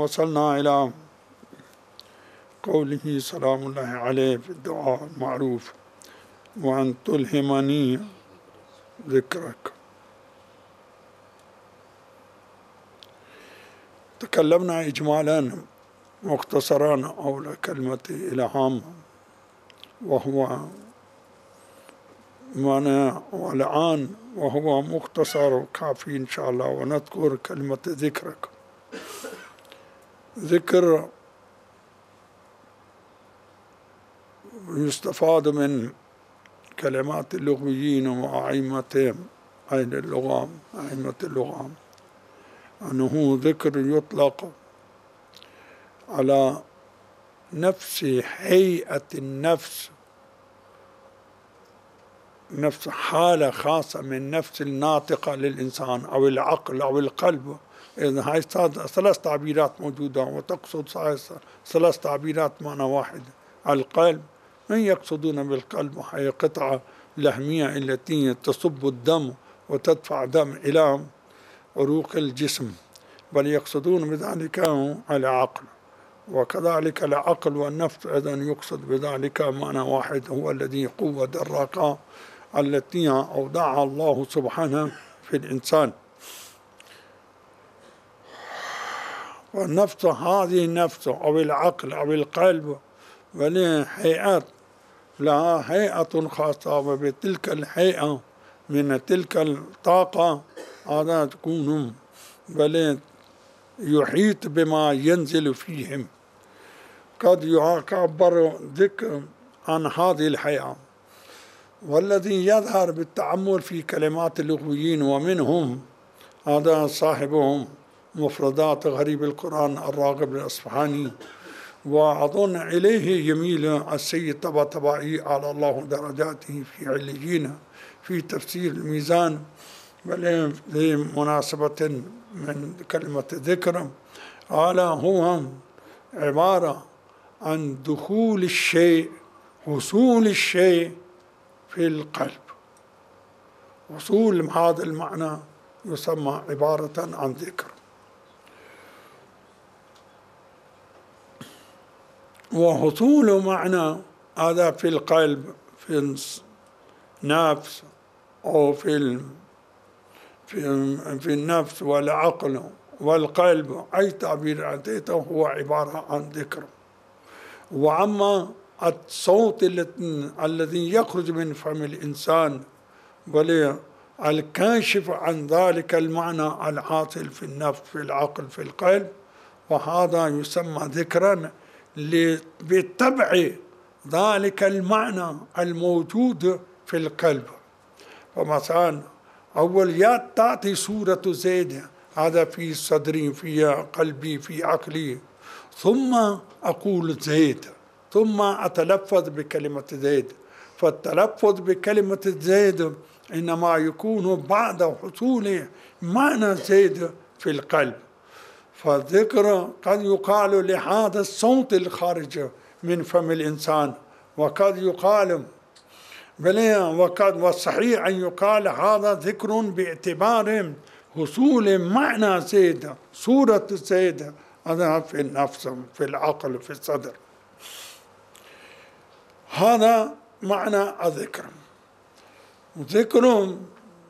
وصلنا إلى قوله سلام الله عليه في الدعاء المعروف: وأن تلهمني ذكرك. تكلمنا إجمالا مختصرا حول كلمة إلهام، وهو معنى، والآن وهو مختصر وكافي إن شاء الله، ونذكر كلمة ذكرك. ذكر يستفاد من كلمات اللغويين وأئمتهم، أهل اللغة، أئمة اللغة، أنه ذكر يطلق على نفس هيئة النفس، نفس حالة خاصة من نفس الناطقة للإنسان أو العقل أو القلب. إذن هاي ثلاث تعبيرات موجودة، وتقصد ثلاث تعبيرات معنى واحد. القلب، من يقصدون بالقلب هي قطعة لحمية التي تصب الدم وتدفع دم إلى عروق الجسم، بل يقصدون بذلك العقل. وكذلك العقل والنفس أيضا يقصد بذلك معنى واحد، هو الذي قوة الراقة التي أودعها الله سبحانه في الإنسان. والنفس، هذه النفس أو العقل أو القلب ولها هيئات، لها هيئة خاصة، وبتلك الهيئة من تلك الطاقة هذا تكون بل يحيط بما ينزل فيهم. قد يعبر ذكر عن هذه الهيئة، والذي يظهر بالتأمل في كلمات اللغويين، ومنهم هذا صاحبهم مفردات غريب القرآن الراغب الأصفهاني، وأظن إليه يميل السيد طباطبائي على الله درجاته في عليين في تفسير الميزان، بل لمناسبة من كلمة ذكر قال هو عبارة عن دخول الشيء، حصول الشيء في القلب. وصول هذا المعنى يسمى عبارة عن ذكر. وحصول معنى هذا في القلب، في النفس، أو في النفس والعقل والقلب، أي تعبير أعطيته هو عبارة عن ذكر. وأما الصوت الذي يخرج من فم الإنسان والكاشف عن ذلك المعنى الحاصل في النفس، في العقل، في القلب، وهذا يسمى ذكرا بتبع ذلك المعنى الموجود في القلب. فمثلا أول تأتي صورة زيد، هذا في صدري، في قلبي، في عقلي، ثم أقول زيد، ثم أتلفظ بكلمة زيد. فالتلفظ بكلمة زيد إنما يكون بعد حصول معنى زيد في القلب. فالذكر قد يقال لهذا الصوت الخارج من فم الإنسان، وقد يقال والصحيح أن يقال هذا ذكر باعتبار حصول معنى زيد، صورة زيد، هذا في النفس، في العقل، في الصدر. هذا معنى الذكر. ذكر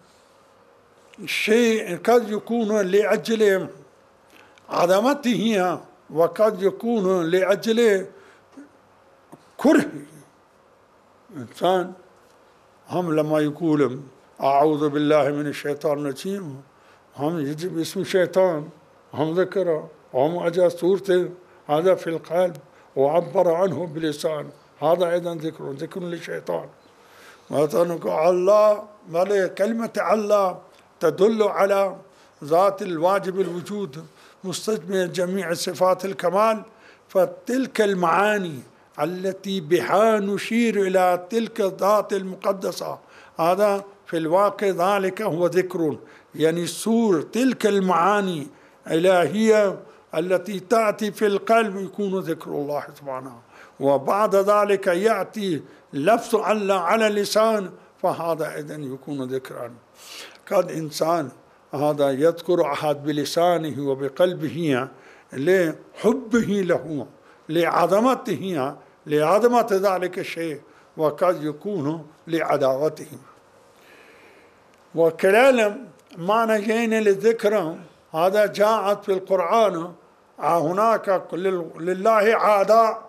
شيء قد يكون لأجل عظمته، وقد يكون لأجل كره. إنسان هم لما يقول أعوذ بالله من الشيطان الرجيم، هم يجب اسم الشيطان، هم ذكره، هم أجا صورته، هذا في القلب وعبر عنه بلسان، هذا أيضا ذكر للشيطان. مثلا الله، كلمة الله تدل على ذات الواجب الوجود مستجمع جميع صفات الكمال. فتلك المعاني التي بها نشير إلى تلك الذات المقدسة، هذا في الواقع ذلك هو ذكر، يعني سور تلك المعاني الإلهية التي تأتي في القلب يكون ذكر الله سبحانه. وبعد ذلك يأتي لفظ الله على اللسان، فهذا أيضا يكون ذكرا. قد إنسان هذا يذكر أحد بلسانه وبقلبه لحبه له، لعظمته، لعظمة ذلك الشيء، وقد يكون لعداوته. وكلا معنى جين للذكر هذا جاءت في القرآن. هناك لله عاداء.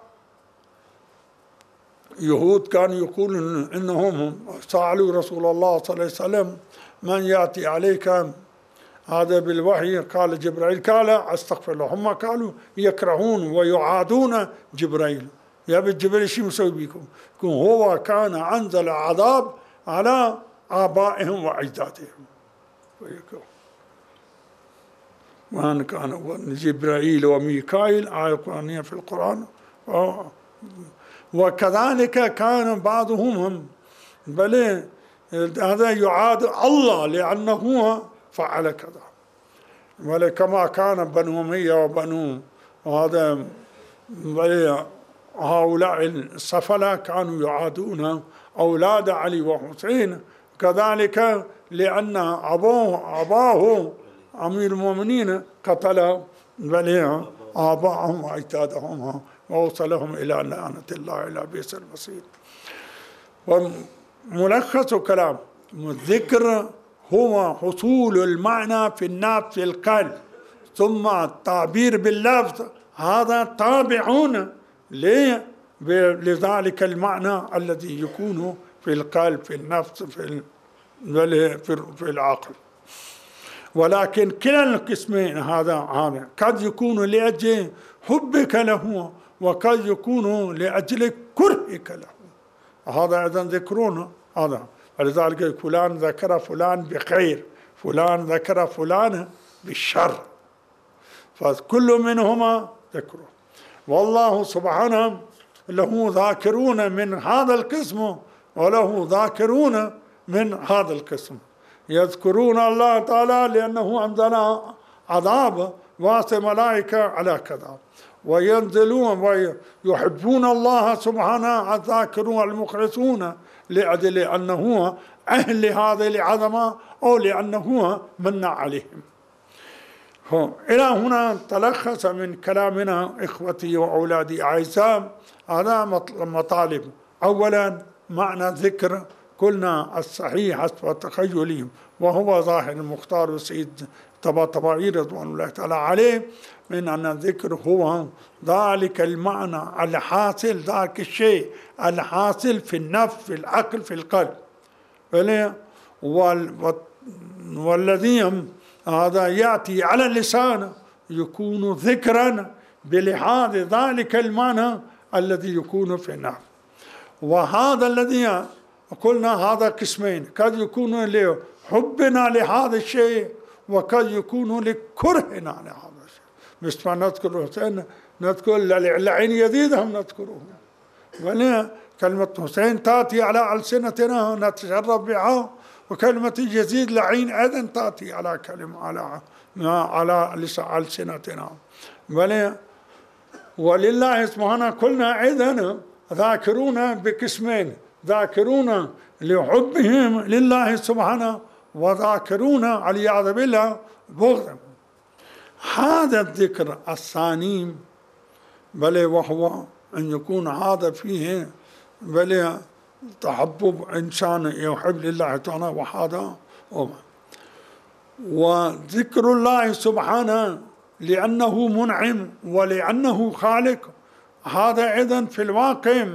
يهود كانوا يقولون إنهم سألوا رسول الله صلى الله عليه وسلم من يأتي عليك هذا بالوحي؟ قال جبرائيل. قال استغفر الله. هم قالوا يكرهون ويعادون جبرائيل. يا جبريل شو مسوي بكم؟ هو كان أنزل عذاب على آبائهم وأجدادهم. وأن كان جبرائيل وميكائيل آية قرآنية في القرآن. وكذلك كان بعضهم بل هذا يعاد الله لأنه فعل كذا. ولكما كان بنو أمية وبنو هذا هؤلاء السفلة كانوا يعادون أولاد علي وحسين، كذلك لأن أباه أمير المؤمنين قتل آباءهم وأجدادهم ووصلهم إلى لعنة الله إلى بئس المصير. وملخص كلام الذكر هو حصول المعنى في النفس في القلب، ثم التعبير باللفظ، هذا تابعون لذلك المعنى الذي يكون في القلب في النفس في العقل. ولكن كلا القسمين هذا قد يكون لأجل حبك له وقد يكون لأجل كرهك له. هذا أيضا ذكرون هذا. ولذلك فلان ذكر فلان بخير، فلان ذكر فلان بالشر، فكل منهما ذكره. والله سبحانه له ذاكرون من هذا القسم وله ذاكرون من هذا القسم. يذكرون الله تعالى لأنه أنزل عذاب واسع ملائكة على كذا، وينزلون ويحبون الله سبحانه الذاكرون المخلصون لأجل أنه أهل هذه العظمة أو لأنه من عليهم. إلى هنا تلخص من كلامنا إخوتي وأولادي أعزاء هذا مطالب. أولا معنى الذكر قلنا الصحيح حسب التخيل وهو ظاهر المختار السيد طباطبائي رضوان الله تعالى عليه، من أن الذكر هو ذلك المعنى الحاصل، ذاك الشيء الحاصل في النفس في العقل في القلب، والذي هذا يأتي على اللسان يكون ذكرا بلحاظ ذلك المعنى الذي يكون في النفس. وهذا الذي قلنا هذا قسمين، قد يكون لحبنا لهذا الشيء وقد يكون لكرهنا لهذا الشيء. مثل ما نذكر حسين نذكر لعين يزيد هم نذكره، كلمة حسين تأتي على ألسنتنا نتشرف بها، وكلمة يزيد لعين أيضا تأتي على كلمة على ألسنتنا. ولله سبحانه قلنا أيضا ذاكرون بقسمين، ذاكرون لحبهم لله سبحانه وذاكرون والعياذ بالله بغضهم. هذا الذكر الثاني وهو أن يكون هذا فيه تحبب إنسان يحب لله تعالى، وهذا وذكر الله سبحانه لأنه منعم ولأنه خالق. هذا أيضا في الواقع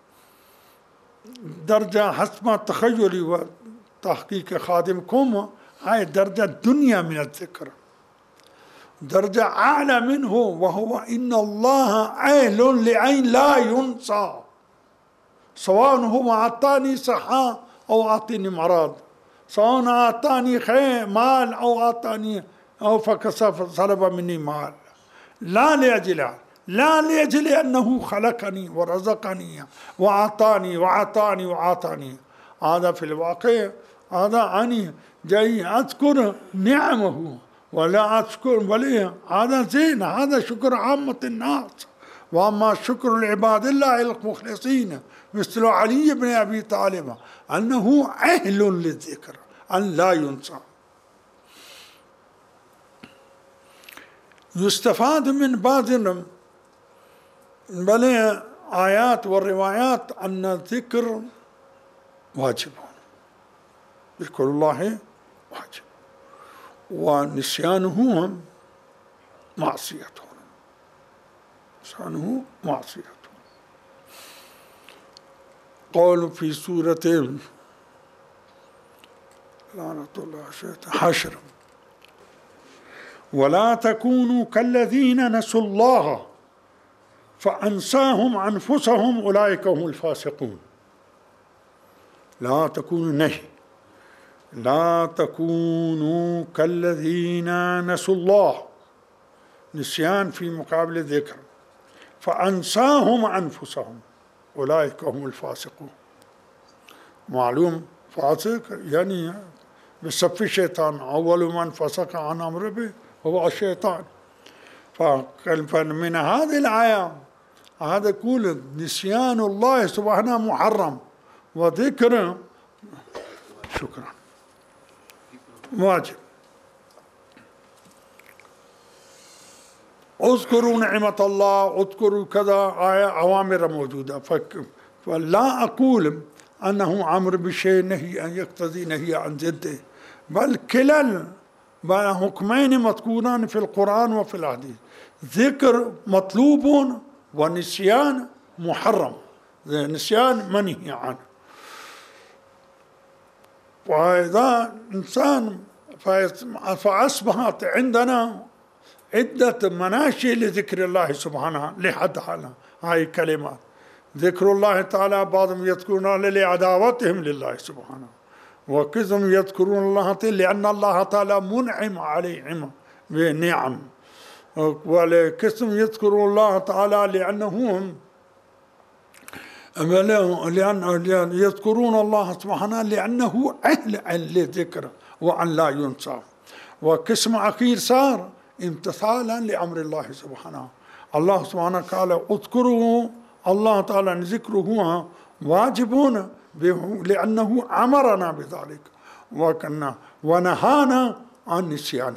درجة حسب التخيل وتحقيق خادمكم، هاي درجة الدنيا من الذكر، درجة أعلى منه، وهو إن الله أهل لأن لا ينسى، سواء هو أعطاني صحة أو أعطاني مرض، سواء أعطاني خير مال أو أعطاني أو فسلب مني مال، لا لأجل أنه خلقني ورزقني وأعطاني. هذا في الواقع هذا أني جاي أذكر نعمه ولا أذكر وليه. هذا زين، هذا شكر عامة الناس. وأما شكر العباد الله المخلصين مثل علي بن أبي طالب أنه أهل للذكر أن لا ينسى. يستفاد من بعض آيات والروايات أن الذكر واجب، ذكر الله واجب، ونسيانه معصية، نسيانه معصية. قالوا في سورة لعنة الله حشر: ولا تكونوا كالذين نسوا الله فأنساهم أنفسهم أولئك هم الفاسقون. لا تكونوا نهي، لا تكونوا كالذين نسوا الله، نسيان في مقابل ذكر، فأنساهم أنفسهم أولئك هم الفاسقون. معلوم فاسق يعني بسبب الشيطان، أول من فسق عن أمر ربه هو الشيطان. فمن هذه الآية هذا يقول نسيان الله سبحانه محرم، وذكر شكرا واجب. اذكروا نعمة الله، اذكروا كذا، آية أوامر موجودة. فلا أقول أنه أمر بشيء نهي أن يقتضي نهي عن ضده، بل كلا حكمين مذكوران في القرآن وفي الحديث، ذكر مطلوب ونسيان محرم، نسيان منهي عنه. وإذا إنسان فأصبحت عندنا عدة مناشئ لذكر الله سبحانه لحد حالنا. هاي الكلمات ذكر الله تعالى بعضهم يذكرون لعداوتهم لله سبحانه، وكثم يذكرون الله لأن الله تعالى منعم عليهم بنعم، ولكثم يذكرون الله تعالى لأنهم يذكرون الله سبحانه لأنه أهل للذكر وأن لا ينسى. وقسم أخير صار امتثالا لأمر الله سبحانه. الله سبحانه قال اذكروا الله تعالى، ذكره واجب لأنه أمرنا بذلك ونهانا عن نسيانه.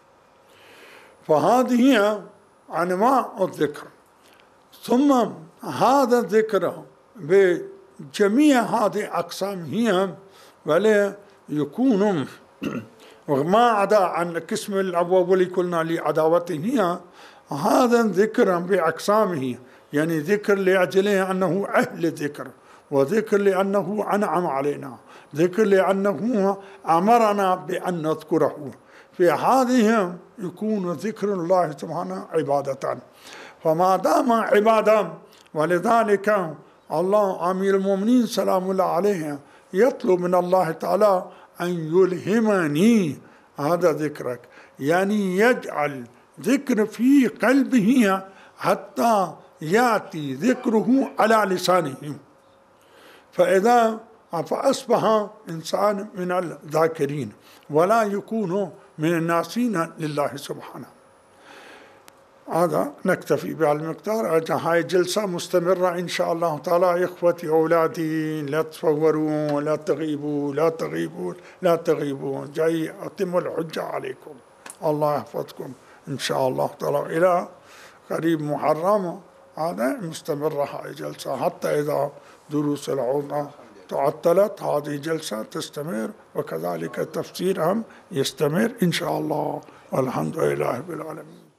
فهذه أنواع الذكر. ثم هذا الذكر بجميع هذه أقسام هي ولا يكون وما عدا عن القسم الأول قلنا لعداوته، هي هذا الذكر بأقسامه، يعني ذكر لأجله أنه أهل الذكر، وذكر لأنه أنعم علينا، ذكر لأنه أمرنا بأن نذكره. في هذه يكون ذكر الله سبحانه عبادة. فما دام عبادة، ولذلك الله أمير المؤمنين سلام الله عليه يطلب من الله تعالى أن يلهمني هذا ذكرك، يعني يجعل ذكر في قلبه حتى يأتي ذكره على لسانه، فإذا فأصبح إنسان من الذاكرين ولا يكون من الناسين لله سبحانه. هذا نكتفي بهالمقدار. هاي جلسة مستمرة إن شاء الله تعالى. إخوتي أولادي لا تصوروا، لا تغيبوا، لا تغيبوا، لا تغيبوا، جاي أتم الحجة عليكم. الله يحفظكم إن شاء الله تعالى إلى قريب محرم. هذا مستمرة هاي جلسة حتى إذا دروس العودة تعطلت هذه جلسة تستمر، وكذلك التفسير هم يستمر إن شاء الله. والحمد لله رب العالمين.